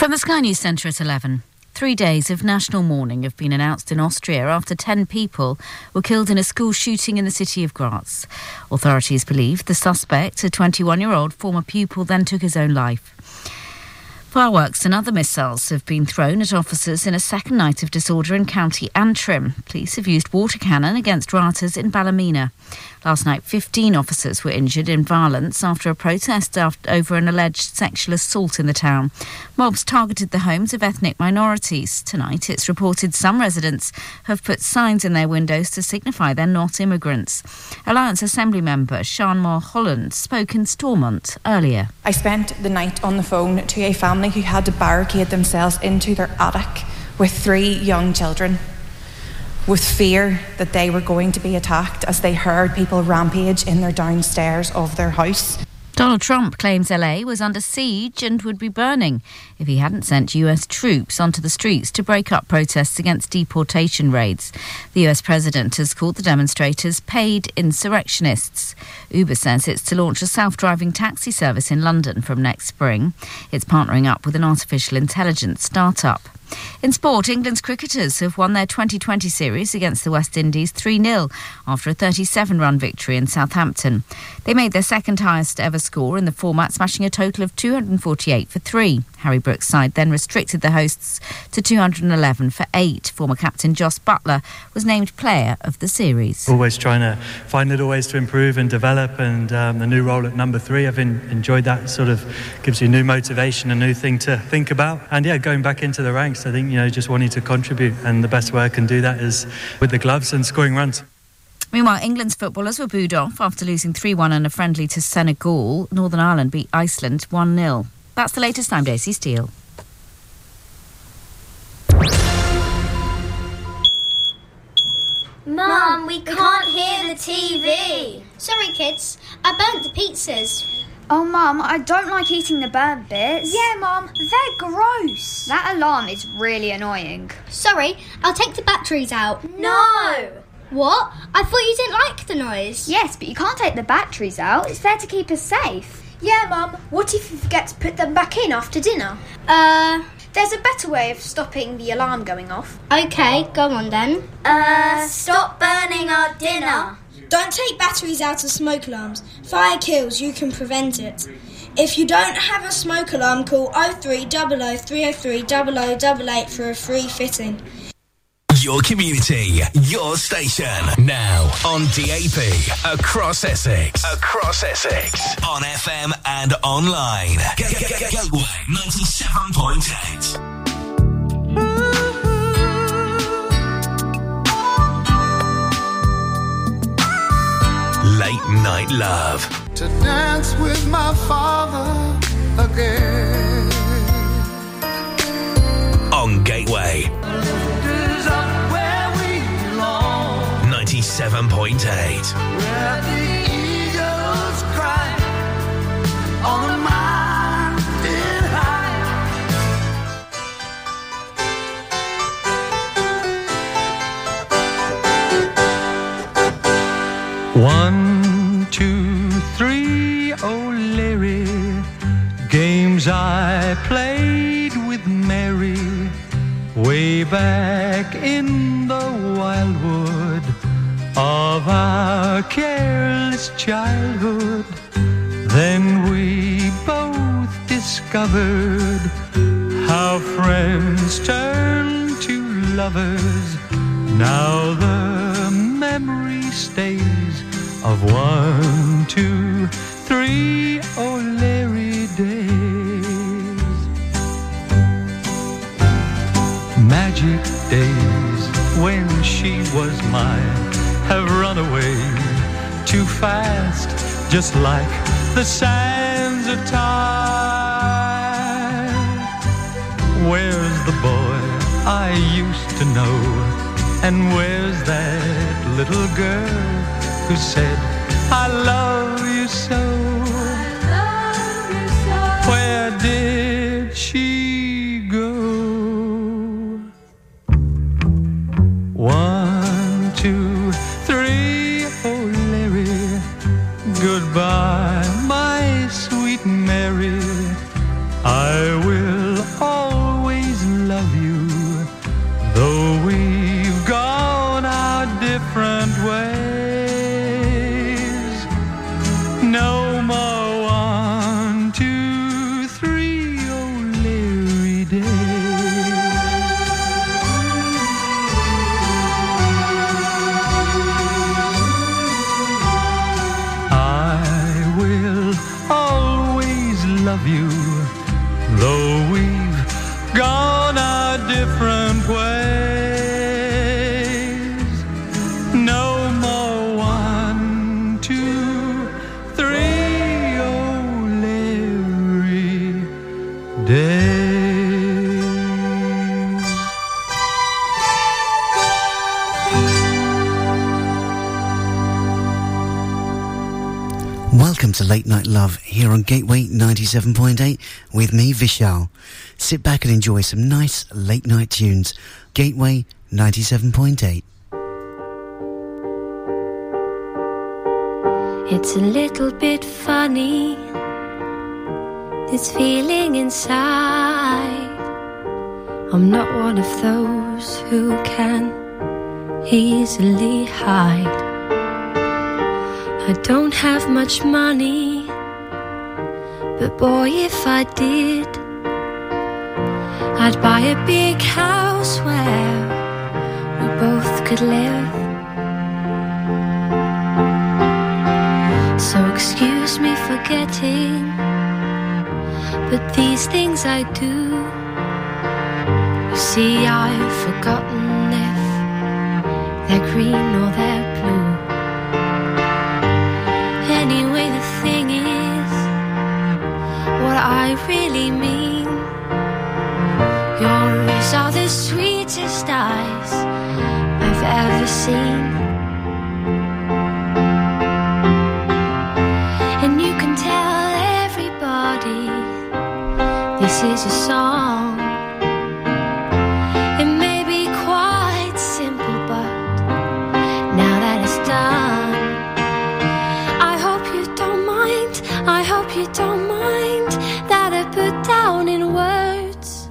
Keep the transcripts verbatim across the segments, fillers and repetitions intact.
From the Sky News Centre at eleven. Three days of national mourning have been announced in Austria after ten people were killed in a school shooting in the city of Graz. Authorities believe the suspect, a twenty-one-year-old former pupil, then took his own life. Fireworks and other missiles have been thrown at officers in a second night of disorder in County Antrim. Police have used water cannon against rioters in Ballymena. Last night, fifteen officers were injured in violence after a protest over an alleged sexual assault in the town. Mobs targeted the homes of ethnic minorities. Tonight, it's reported some residents have put signs in their windows to signify they're not immigrants. Alliance Assembly member Sian Mulholland spoke in Stormont earlier. I spent the night on the phone to a family who had to barricade themselves into their attic with three young children, with fear that they were going to be attacked as they heard people rampage in their downstairs of their house. Donald Trump claims L A was under siege and would be burning if he hadn't sent U S troops onto the streets to break up protests against deportation raids. The U S president has called the demonstrators paid insurrectionists. Uber says it's to launch a self-driving taxi service in London from next spring. It's partnering up with an artificial intelligence startup. In sport, England's cricketers have won their twenty twenty series against the West Indies three nil after a thirty-seven run victory in Southampton. They made their second highest ever score in the format, smashing a total of two hundred forty-eight for three. Harry Brooks' side then restricted the hosts to two hundred eleven for eight. Former captain Jos Buttler was named player of the series. Always trying to find little ways to improve and develop, and um, the new role at number three, I've in, enjoyed that. It sort of gives you new motivation, a new thing to think about. And yeah, going back into the ranks, I think, you know, just wanting to contribute, and the best way I can do that is with the gloves and scoring runs. Meanwhile, England's footballers were booed off after losing three one in a friendly to Senegal. Northern Ireland beat Iceland one nil. That's the latest. I'm Daisy Steele. Mum, we can't hear the T V. Sorry, kids. I burnt the pizzas. Oh, Mum, I don't like eating the burnt bits. Yeah, Mum, they're gross. That alarm is really annoying. Sorry, I'll take the batteries out. No! What? I thought you didn't like the noise. Yes, but you can't take the batteries out. It's there to keep us safe. Yeah, Mum, what if you forget to put them back in after dinner? Uh... There's a better way of stopping the alarm going off. Okay, go on then. Uh, stop burning our dinner. Don't take batteries out of smoke alarms. Fire kills, you can prevent it. If you don't have a smoke alarm, call oh three hundred, three oh three, double oh double eight for a free fitting. Your community, your station. Now on D A P, across Essex. Across Essex. On F M and online. Gateway ninety-seven point eight. Late Night Love. To dance with my father again. On Gateway. ninety-seven point eight. Where the eagles cry on the mountain high. One, two, three, O'Leary. Games I played with Mary way back in the wildwood of our careless childhood. Then we both discovered how friends turn to lovers. Now the memory stays of one, two, three O'Leary days. Magic days when she was mine have run away too fast, just like the sands of time. Where's the boy I used to know? And where's that little girl who said, I love you so? I love you so. Where did she go? One, two, three, O'Leary. Goodbye, my sweet Mary. I will always to Late Night Love here on Gateway ninety-seven point eight with me, Vishal. Sit back and enjoy some nice late night tunes. Gateway ninety-seven point eight. It's a little bit funny, this feeling inside. I'm not one of those who can easily hide. I don't have much money, but boy, if I did, I'd buy a big house where we both could live. So excuse me for getting, but these things I do, you see, I've forgotten if they're green or they're blue. Anyway, the thing is, what I really mean, your eyes are the sweetest eyes I've ever seen. And you can tell everybody this is a song. It may be quite simple, but now that it's done, I hope you don't mind that I put down in words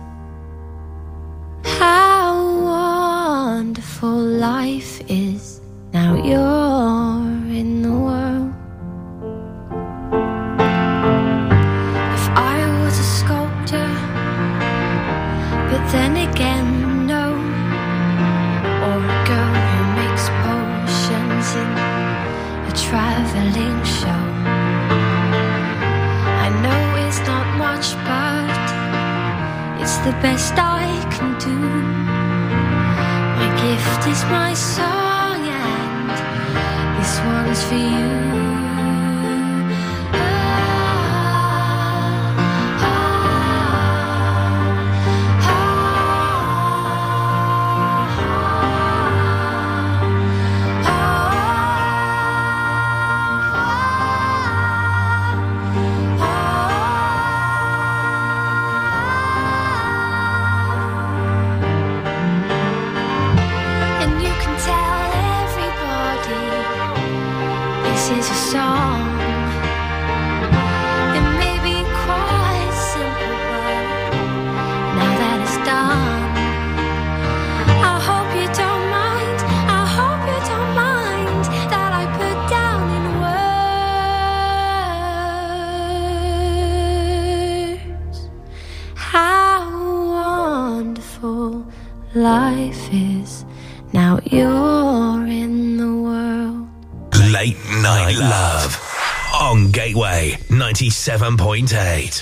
how wonderful life is now you're in the world. If I was a sculptor, but then again no, or a girl who makes potions in a traveling show, not much, but it's the best I can do. My gift is my song, and this one's for you. This is a song. It may be quite simple, but now that it's done, I hope you don't mind, I hope you don't mind that I put down in words how wonderful life is now you're in the world. Late Night Love on Gateway ninety-seven point eight.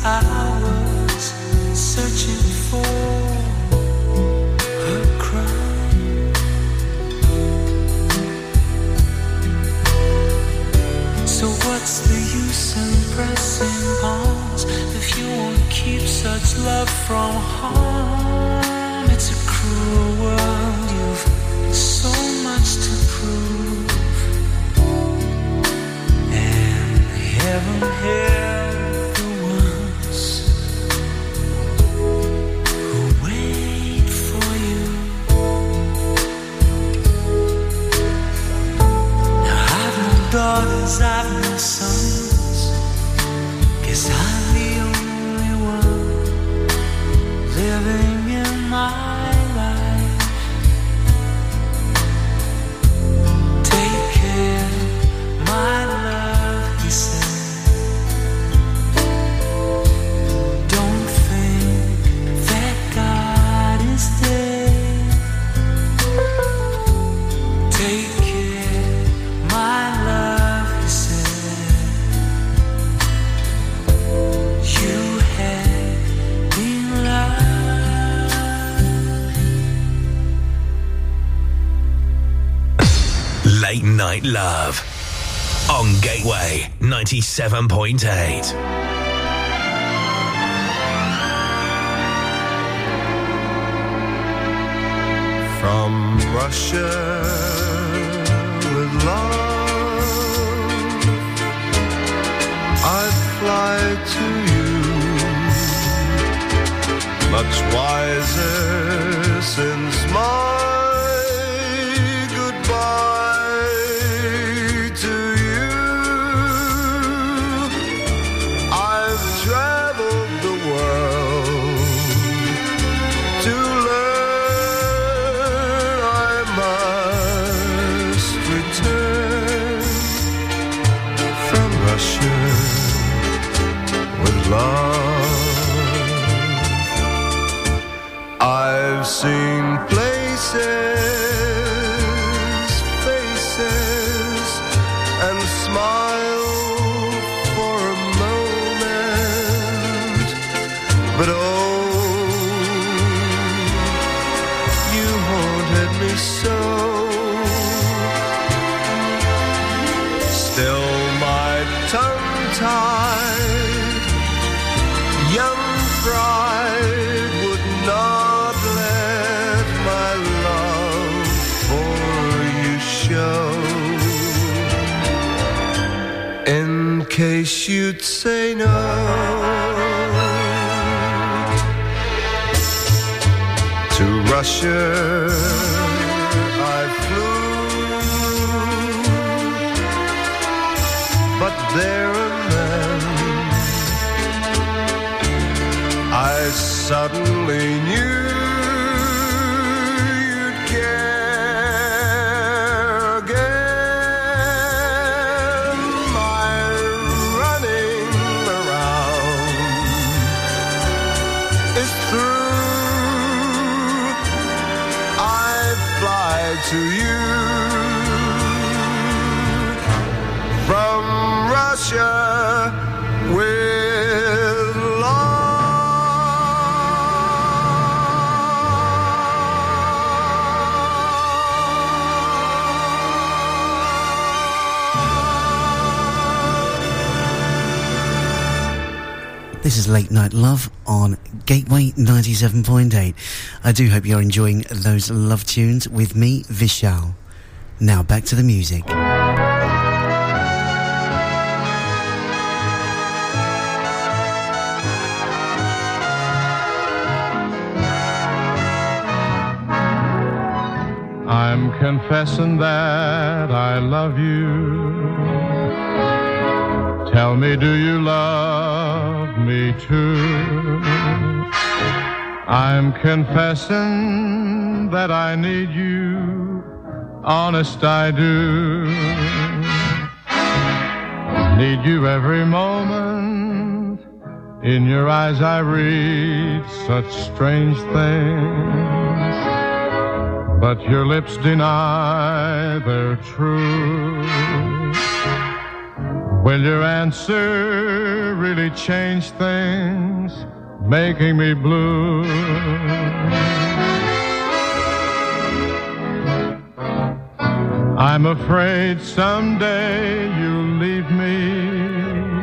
I was searching for her cry. So what's the use in pressing pawns if you won't keep such love from harm? It's a cruel world, you've so much to prove, and heaven help the ones who wait for you. Now I've no daughters, I've no sons, guess I'm the only one living in my life. Take care, my love, he said. Don't think that God is dead. Take care, my love, he said. You had been loved. Late Night Love on Gateway ninety-seven point eight. From Russia with love, I fly to you, much wiser since my goodbye to you. I've traveled the world to learn I must return from Russia with love. I've seen places, faces, and smiled for a moment, but oh, you haunted me so. Still my tongue-tied young pride would not let my love for you show, in case you'd say no. To Russia I flew, but there and then I suddenly knew you'd care again. My running around is through. I fly to you from Russia with love. This is Late Night Love on Gateway ninety-seven point eight. I do hope you're enjoying those love tunes with me, Vishal. Now back to the music. I'm confessing that I love you. Tell me, do you love me too? I'm confessing that I need you. Honest, I do. Need you every moment. In your eyes I read such strange things, but your lips deny their truth. Will your answer really changed things, making me blue. I'm afraid someday you'll leave me,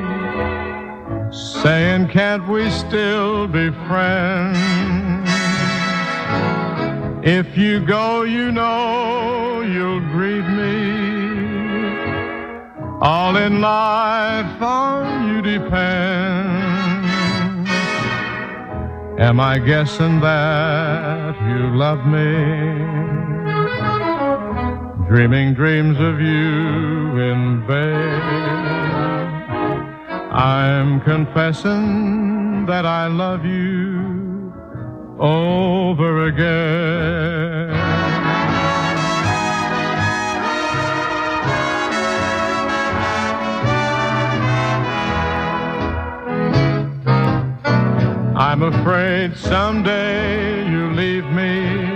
saying can't we still be friends? If you go, you know you'll grieve me. All in life on you depends. Am I guessing that you love me? Dreaming dreams of you in bed. I'm confessing that I love you over again. I'm afraid someday you leave me,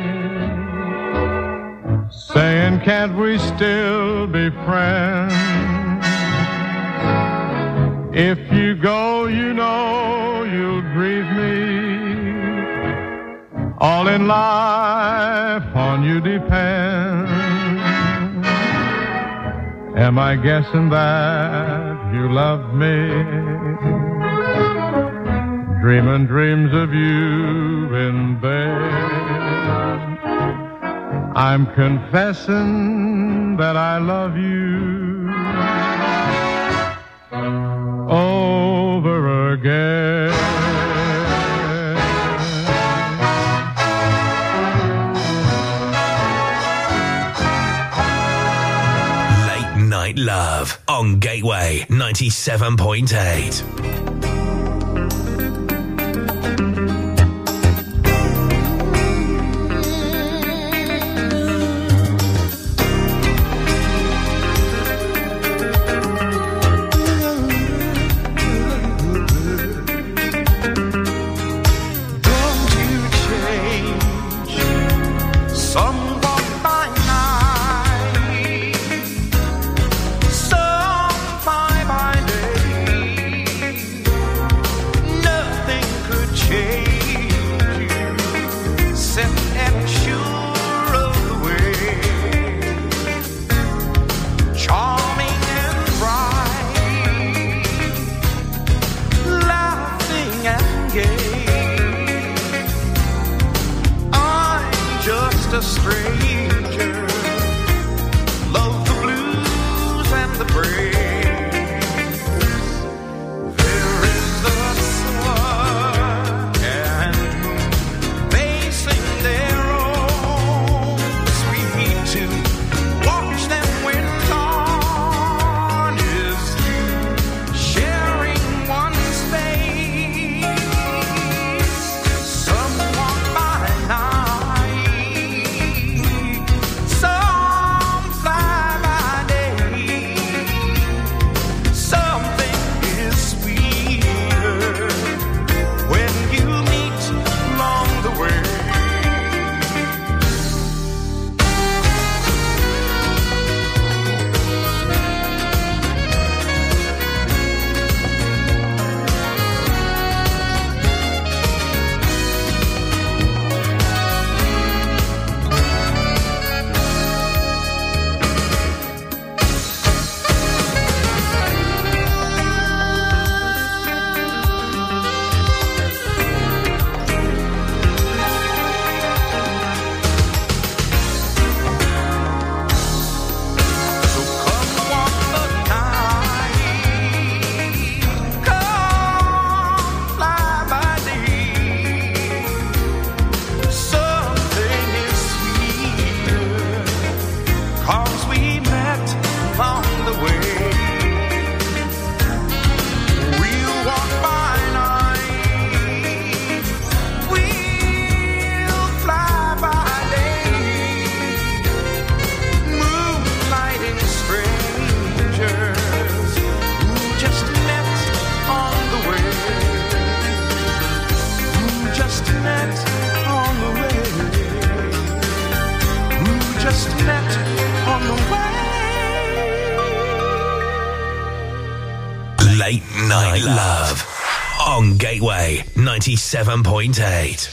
saying can't we still be friends? If you go, you know you'll grieve me. All in life on you depends. Am I guessing that you love me? Dreaming dreams of you in bed. I'm confessing that I love you over again. Late Night Love on Gateway ninety-seven point eight. Night Love on Gateway ninety-seven point eight.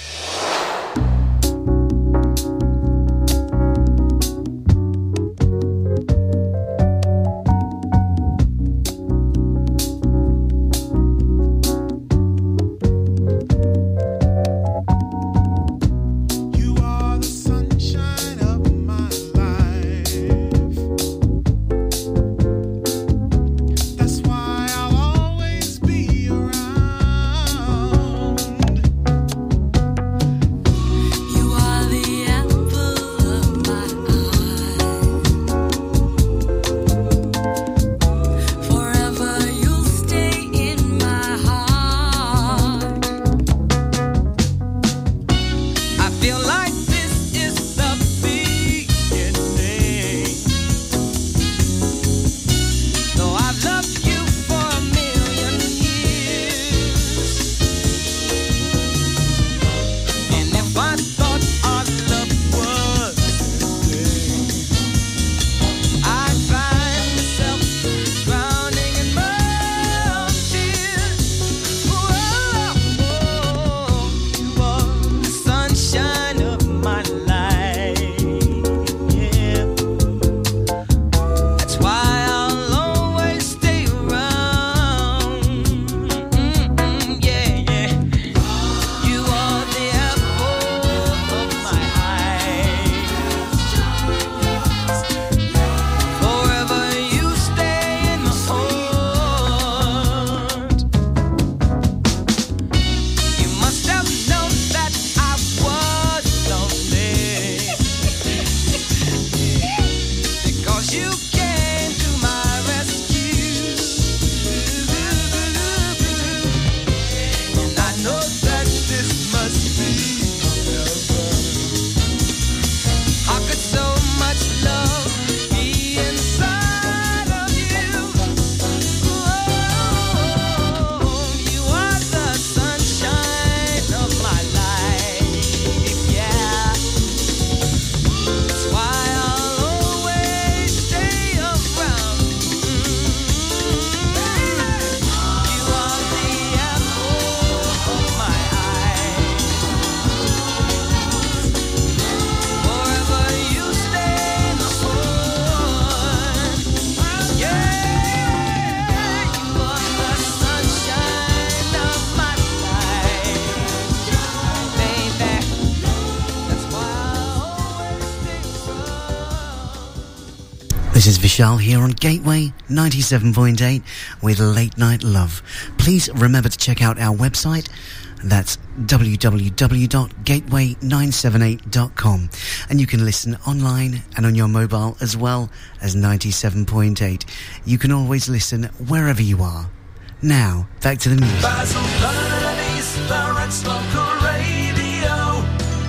This is Vishal here on Gateway ninety-seven point eight with Late Night Love. Please remember to check out our website. That's w w w dot gateway nine seven eight dot com. And you can listen online and on your mobile as well as ninety-seven point eight. You can always listen wherever you are. Now, back to the music. Basil Burney's the Red Smoker Radio.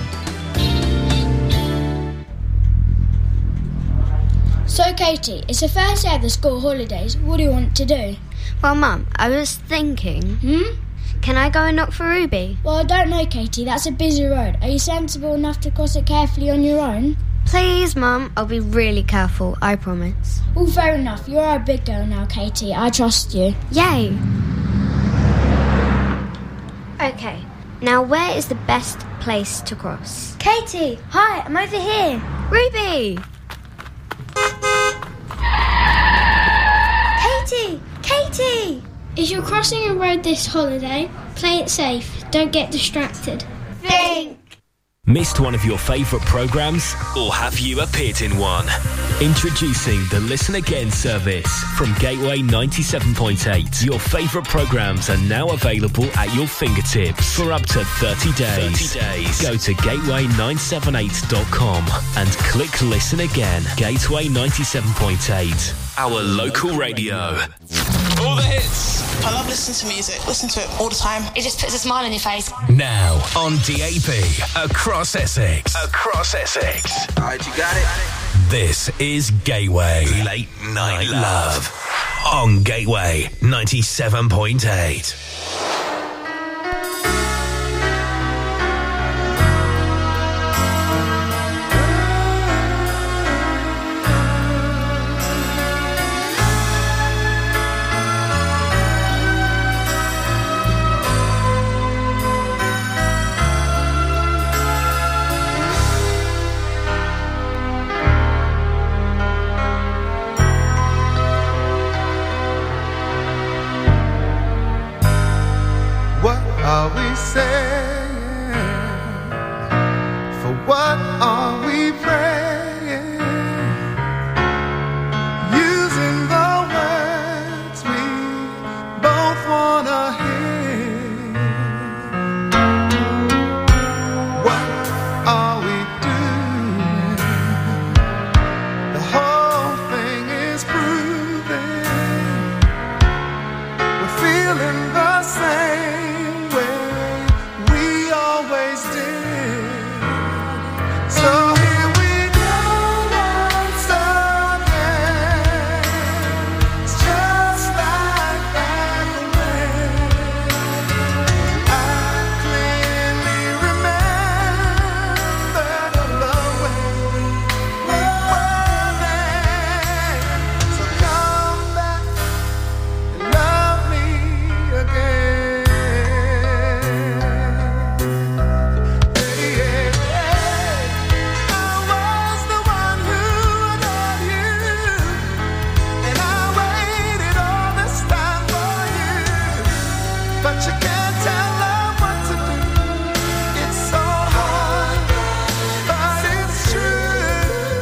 So, Katie, it's the first day of the school holidays. What do you want to do? Well, Mum, I was thinking... Hmm? Can I go and knock for Ruby? Well, I don't know, Katie. That's a busy road. Are you sensible enough to cross it carefully on your own? Please, Mum. I'll be really careful, I promise. Well, fair enough. You're a big girl now, Katie. I trust you. Yay! Okay, now where is the best place to cross? Katie, hi, I'm over here. Ruby! Katie! Katie! If you're crossing a road this holiday, play it safe. Don't get distracted. Think! Missed one of your favourite programmes? Or have you appeared in one? Introducing the Listen Again service from Gateway ninety-seven point eight. Your favourite programmes are now available at your fingertips for up to thirty days. thirty days. Go to gateway nine seven eight dot com and click Listen Again. Gateway ninety-seven point eight. Our local radio. All the hits. I love listening to music. Listen to it all the time. It just puts a smile on your face. Now on D A B across Essex. Across Essex. All right, you got it. This is Gateway Late Night Love on Gateway ninety-seven point eight. we saying? For what are we praying? Using the words we both wanna hear. What are we doing? The whole thing is proving we're feeling the same way we always did. So here we go once again. It's just like back when I clearly remember the way we were then. So come back and love me again. Hey, yeah, hey. I was the one who adored you, and I waited all this time for you. But you can't tell love what to do. It's so hard, but it's true.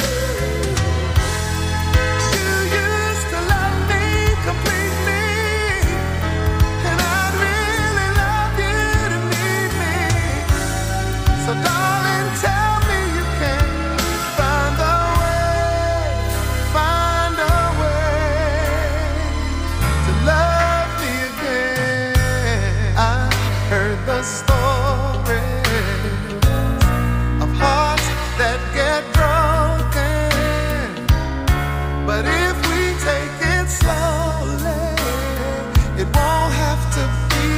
You used to love me completely, and I'd really love you to need me. So darling, tell me you can find a way, find a way to love me again. I heard the stories of hearts that get broken, but if we take it slowly, it won't have to be.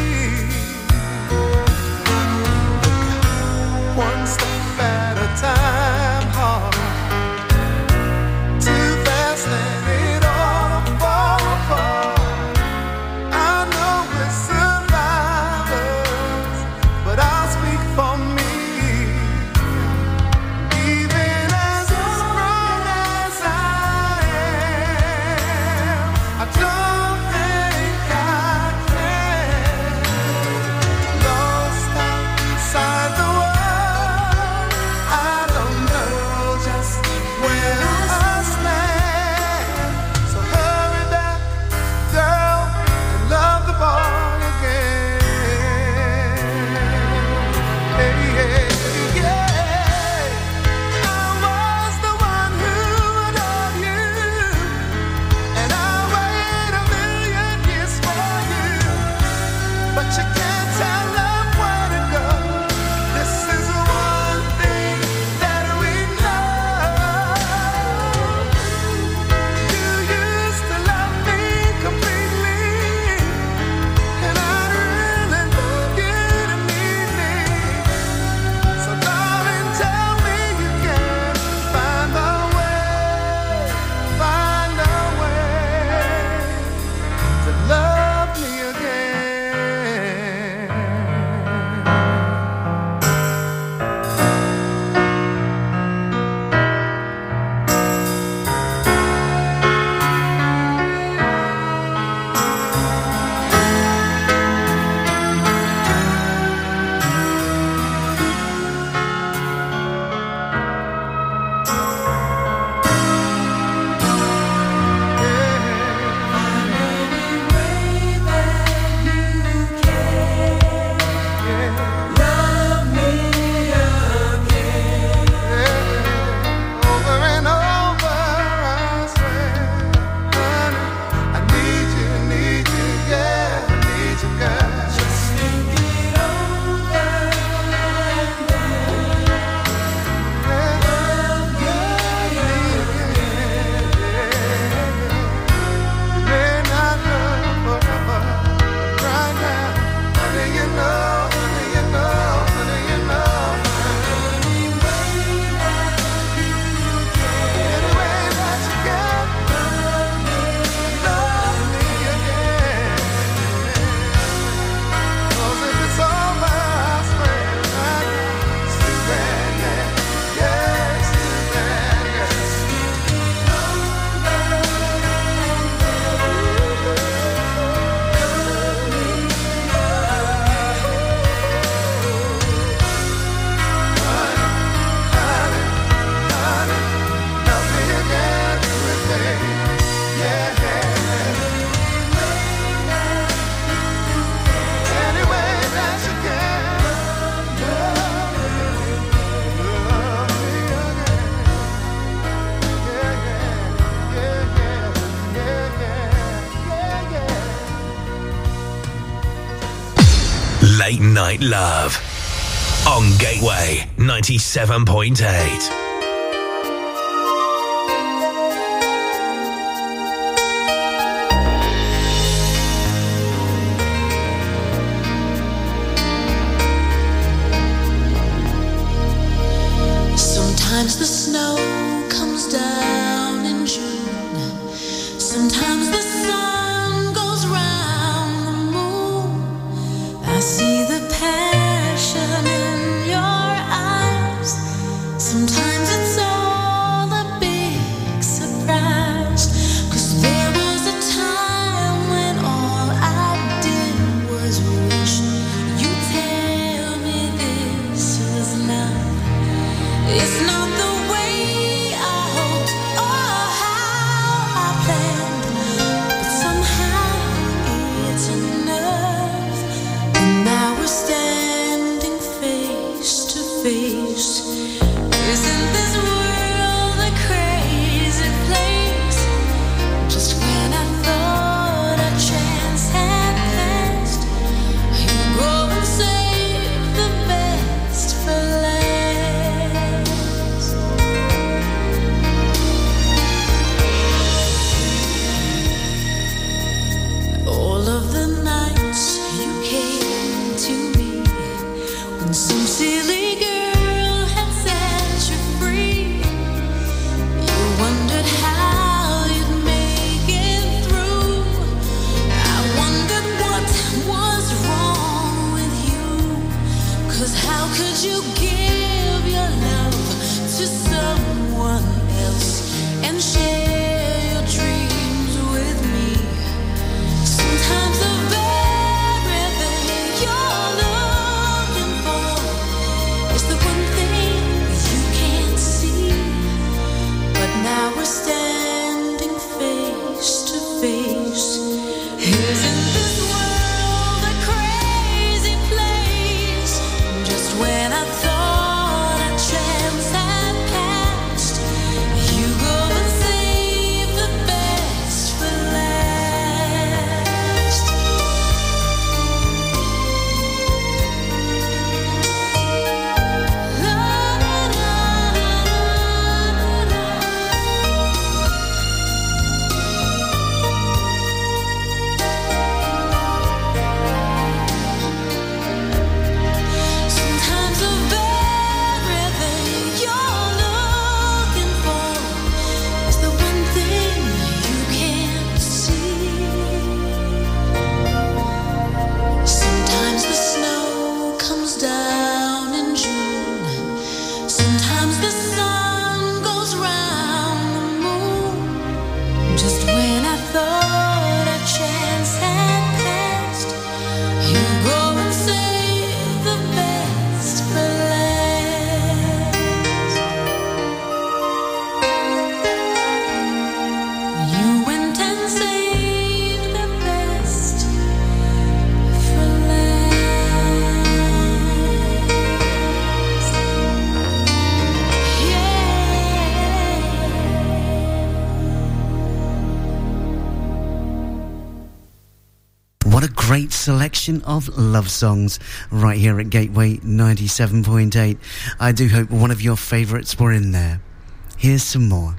One step at a time, heart. Too fast and it all fall apart. I know we're survivors, Late Night Love on Gateway ninety-seven point eight. Sometimes the snow comes down in June. Sometimes the sun goes round the moon. I see the passion in your eyes. Sometimes it's all a big surprise. 'Cause there was a time when all I did was wish you'd tell me this was love. It's not the way I hoped or how I planned, but somehow it's enough. And now we're standing face to face. Isn't this world a crazy place? Just when I thought a chance had passed, you go and save the best for last. All of the nights you came to me when some silly girl had set you free. You wondered how you'd make it through. I wondered what was wrong with you. 'Cause how could you give your love to someone else and share your dreams with me? Sometimes the very thing you're looking for is the one thing you can't see. But now we're standing face to face. Isn't this world a crazy place? Just when I thought a chance had passed, you go and save the best for last. La, la, la, la, Sometimes the very thing you're looking for is the one thing you can't see. Sometimes the snow comes down in June. Sometimes the sun goes round the moon. Just when I thought a chance had passed, you go and save the best for last. You went and saved the best for last. What a great selection of love songs right here at Gateway ninety-seven point eight. I do hope one of your favourites were in there. Here's some more.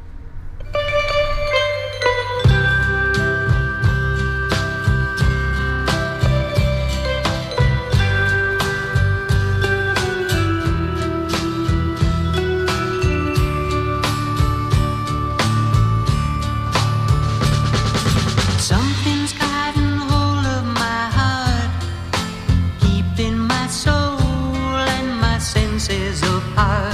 Something's gotten hold of my heart, keeping my soul and my senses apart.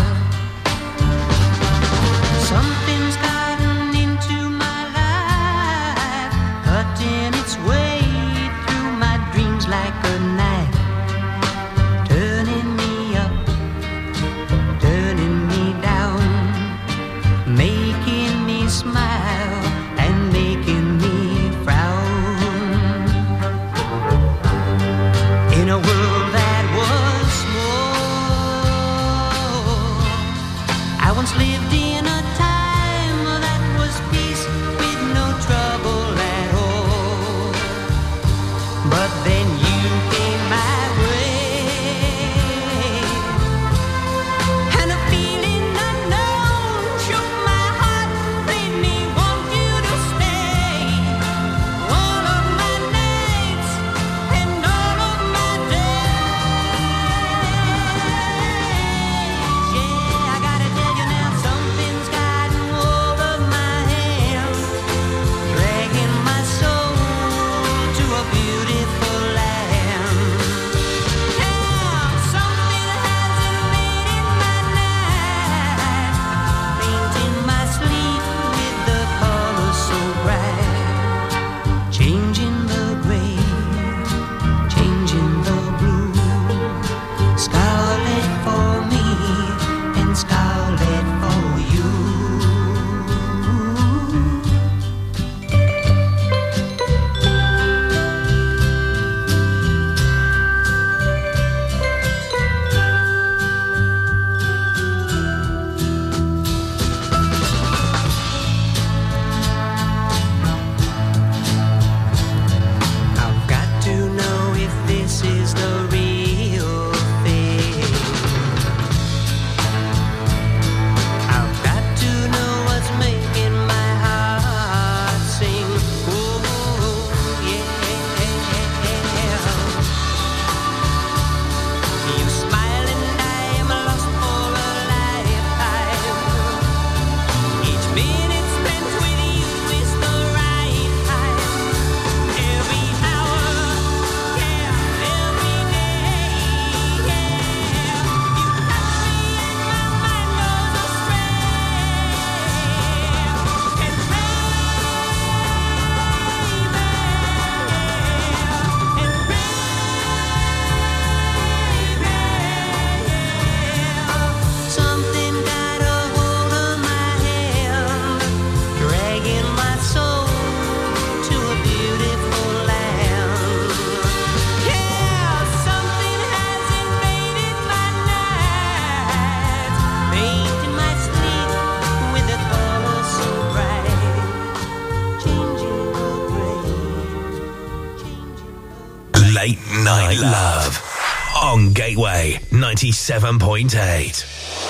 Something's gotten into my life, cutting its way through my dreams like a knife, turning me up, turning me down, making me smile and making me frown. In a world that was Night Love on Gateway ninety-seven point eight.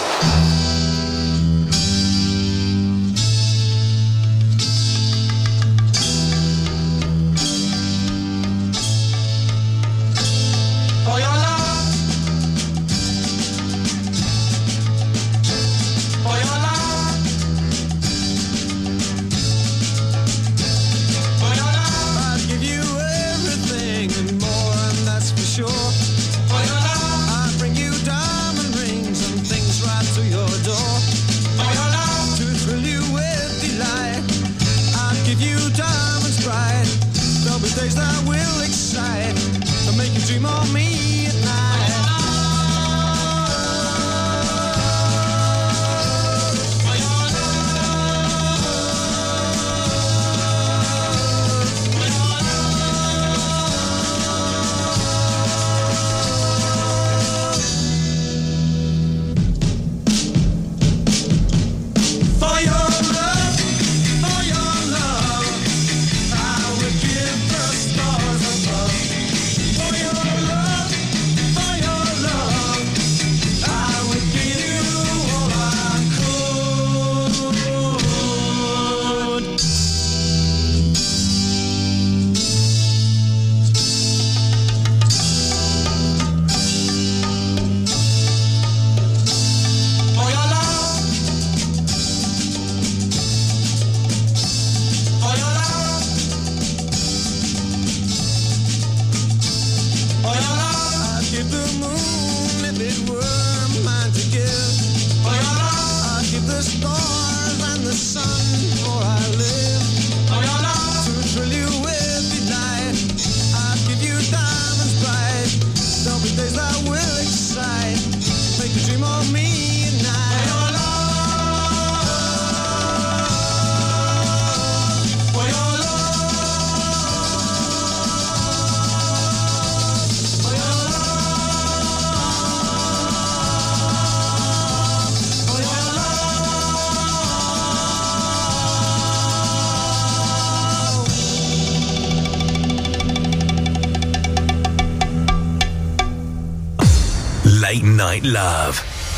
Late Night Love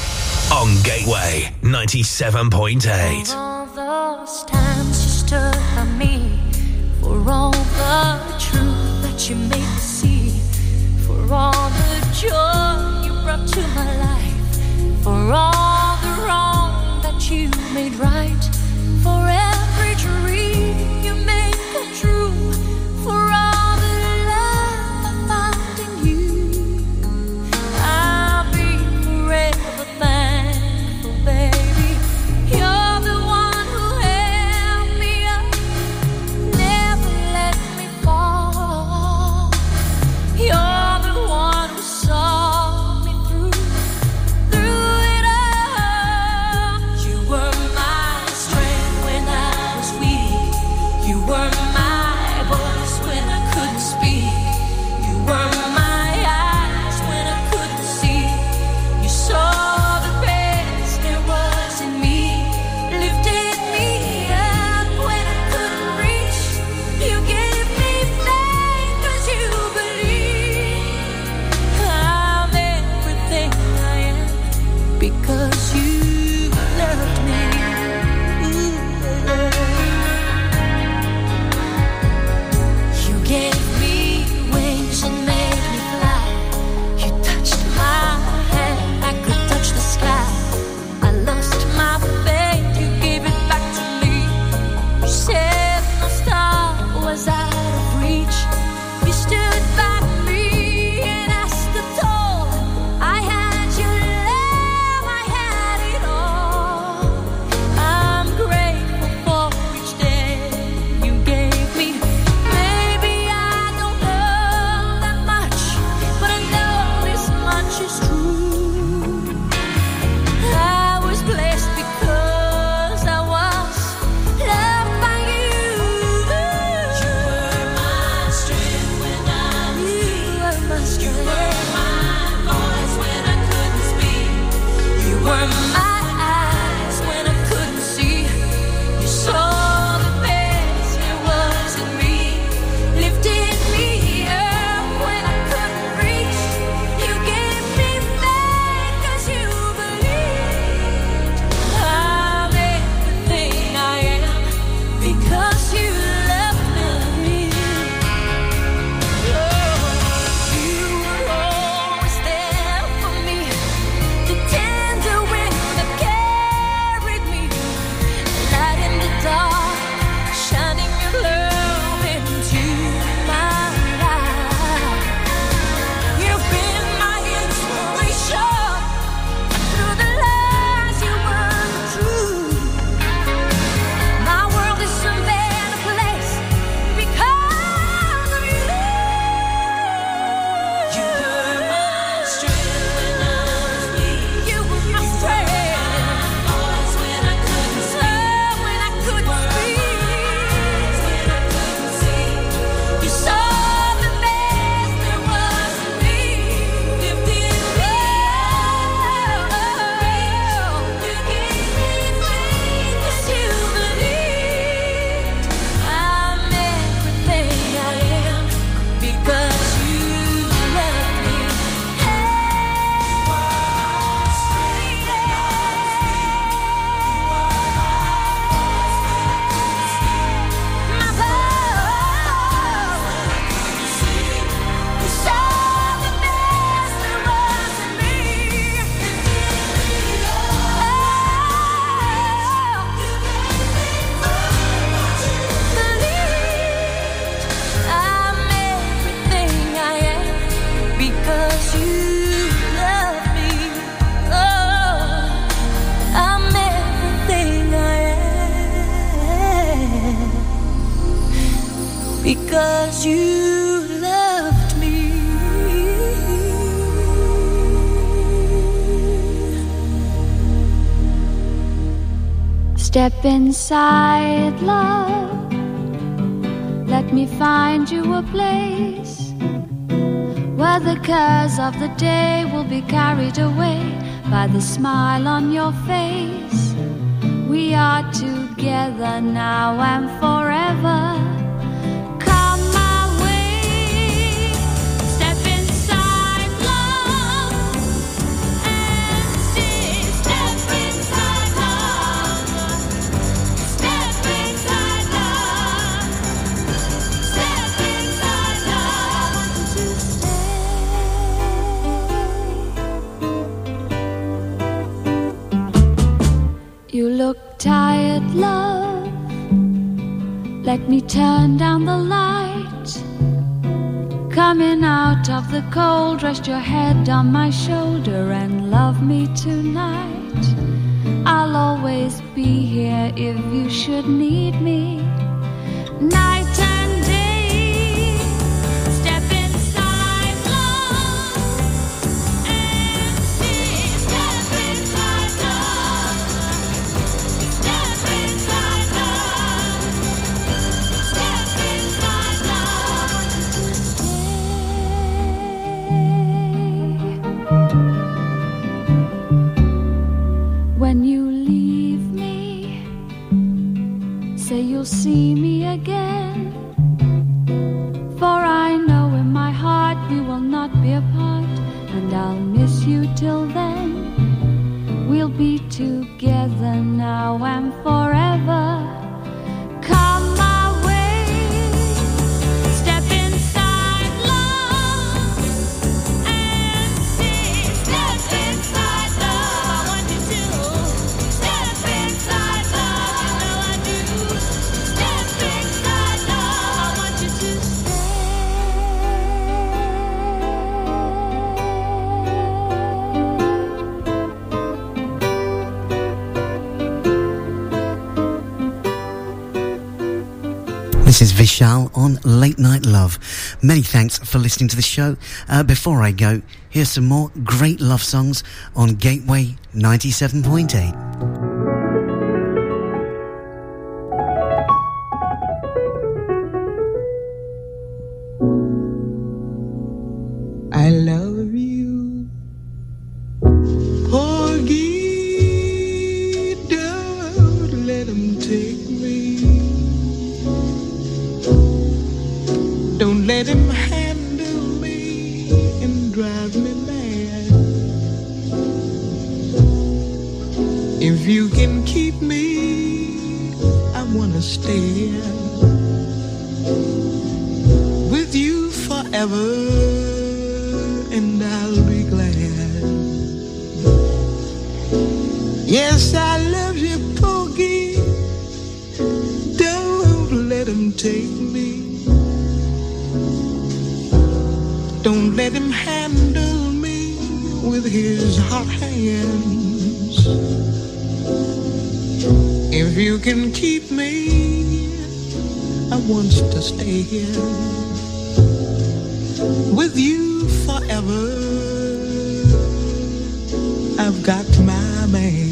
on Gateway ninety-seven point eight. For all those times you stood by me, for all the truth that you made me see, for all the joy you brought to my life, for all the wrong that you made right, for every dream you made come true, for all the love I found in you, I'll be forever thankful, baby. You're the one who held me up, never let me fall. You're the one who saw Step inside, love. Let me find you a place where the cares of the day will be carried away by the smile on your face. We are together now and forever. Come my way. Step inside, love, and see. Step inside, love. Step inside, love. Step inside, love. You look tired, love. Let me turn down the light. Coming out of the cold, rest your head on my shoulder and love me tonight. I'll always be here if you should need me. Night and day. Step inside, love, and see. Step inside, love. Step inside, love. Step inside, love. When you leave me, say you'll see me again. For I know in my heart we will not be apart, and I'll miss you till then. We'll be together now and forever. Come my way. Step inside, love, and see. Step inside, love. I want you to step inside, love. You know I do. Step inside, love. I want you to This is Vishal on Late Night Love. Many thanks for listening to the show. Uh, before I go, here's some more great love songs on Gateway ninety-seven point eight. I love you, Porgy, don't let him take me. Don't let him handle me and drive me mad. If you can keep me, I wanna stay with you forever, and I'll be glad. Yes, I love you, Porgy. Don't let him take me. Don't let him handle me with his hot hands. If you can keep me, I want to stay here with you forever. I've got my man.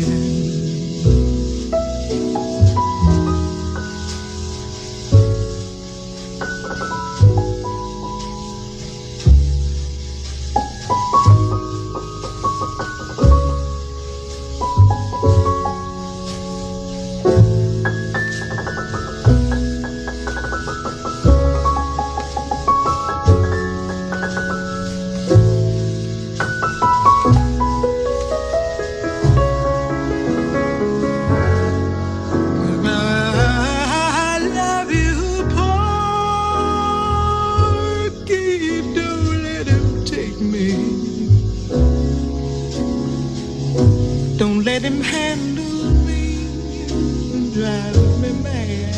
Let him handle me and drive me mad.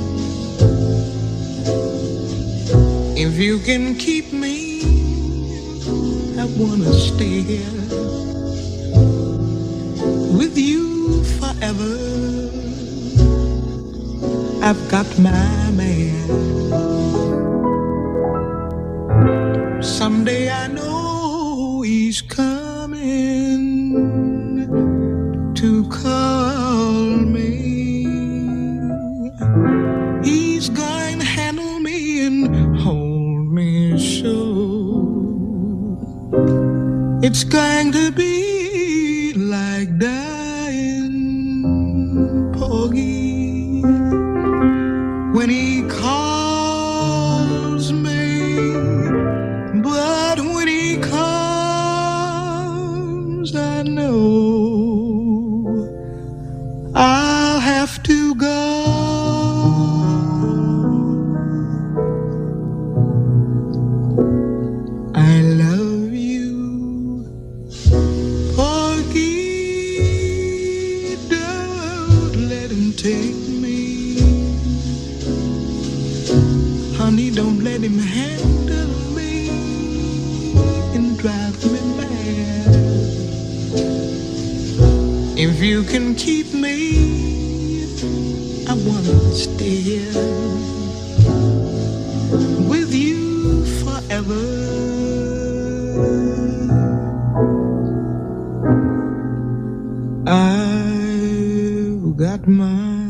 If you can keep me, I wanna stay here with you forever. I've got my man. Someday I know he's coming to call me. like dying, Porgy, when he calls me, but when he comes, I know I'll have to go. I love you, Porgy, don't let him take me. Honey, don't let him handle me and drive me mad. If you can keep me, I wanna stay with you forever. I've got my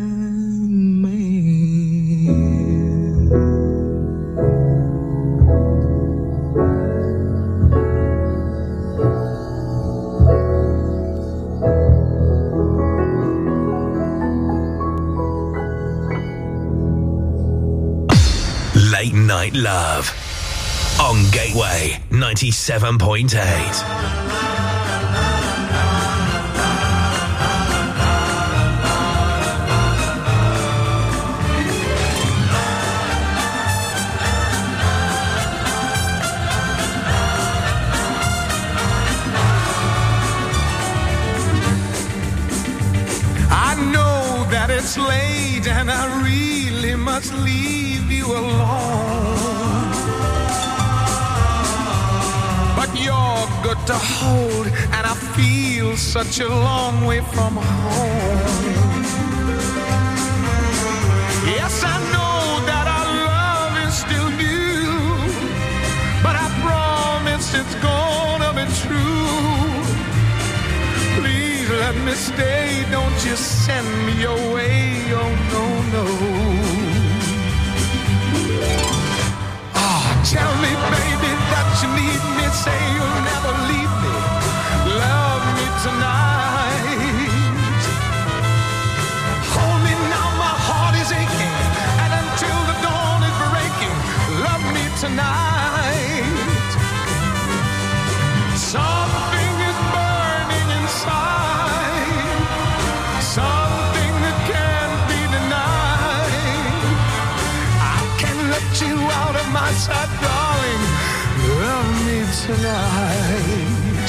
Late Night Love on Gateway ninety-seven point eight. I know that it's late and I really must leave you alone, but you're good to hold and I feel such a long way from home. Yes, I know that our love is still new, but I promise it's gonna be true. Please let me stay, don't you send me away, oh no, no. Oh, tell me, baby, that you need me, say you'll never leave me, love me tonight. Hold me now, my heart is aching, and until the dawn is breaking, love me tonight. Something is burning inside, something that can't be denied. I can't let you out of my sight, darling. Love me tonight.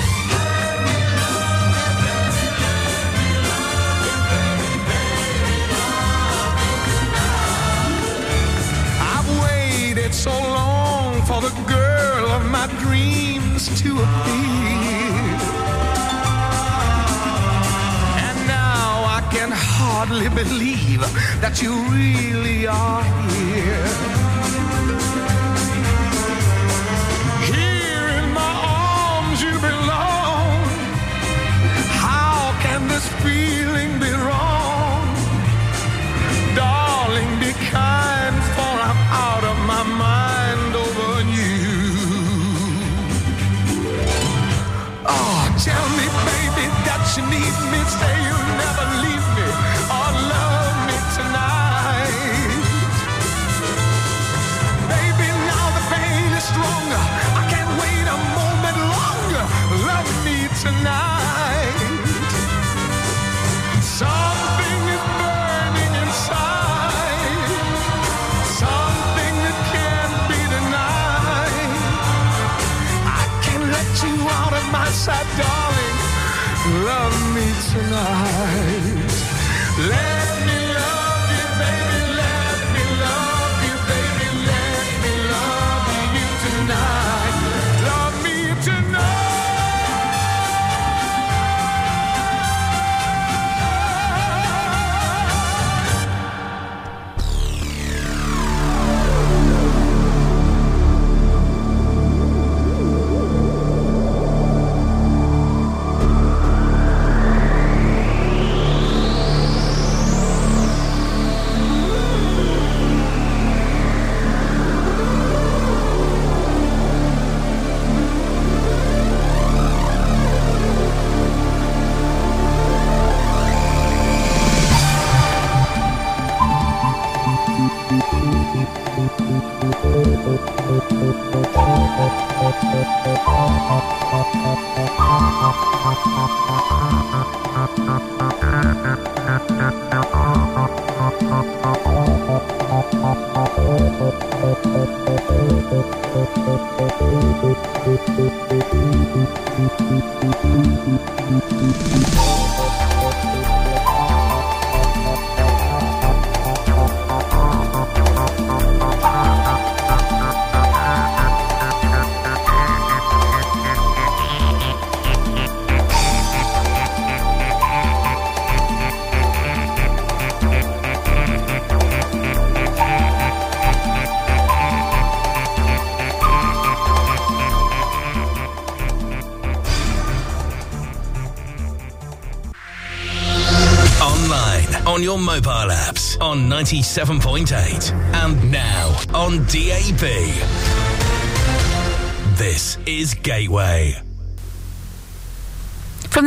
I've waited so long for the girl of my dreams to appear, and now I can hardly believe that you really are here. Here in my arms you belong. How can this feeling be wrong? Darling, be kind, for I'm out of my mind over you. Oh, tell me, baby, that you need me. Say you'll never leave me or love me tonight. Baby, now the pain is stronger. I can't wait a moment longer. Love me tonight. Something is burning inside, something that can't be denied. I can't let you out of my sight, darling. Love me tonight. Let me love you, baby. Let me love you, baby. Let me love you tonight. Love me tonight. On your mobile apps on ninety-seven point eight and now on D A B. This is Gateway.